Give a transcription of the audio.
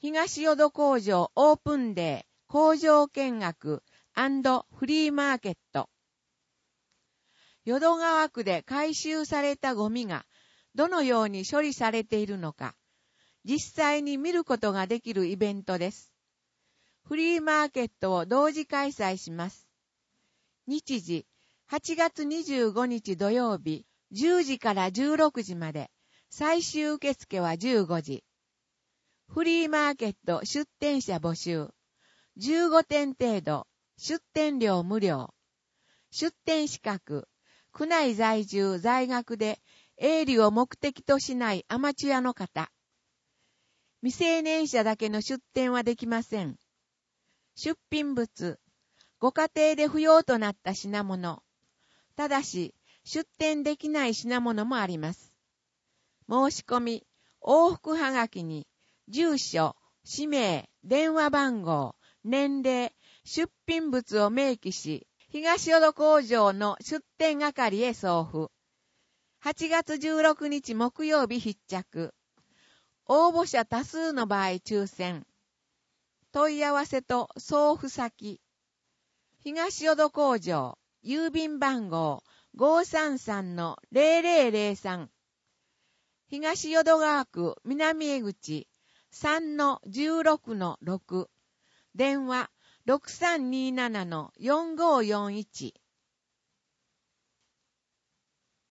東淀工場オープンデー工場見学&フリーマーケット。淀川区で回収されたゴミがどのように処理されているのか、実際に見ることができるイベントです。フリーマーケットを同時開催します。日時、8月25日土曜日、10時から16時まで、最終受付は15時。フリーマーケット出店者募集。15点程度、出店料無料。出店資格、区内在住在学で営利を目的としないアマチュアの方。未成年者だけの出店はできません。出品物、ご家庭で不要となった品物。ただし、出店できない品物もあります。申し込み、往復はがきに、住所、氏名、電話番号、年齢、出品物を明記し、東淀工場の出店係へ送付。8月16日木曜日必着。応募者多数の場合抽選。問い合わせと送付先。東淀工場、郵便番号 533-0003。東淀川区南江口 3-16-6。電話 6327-4541。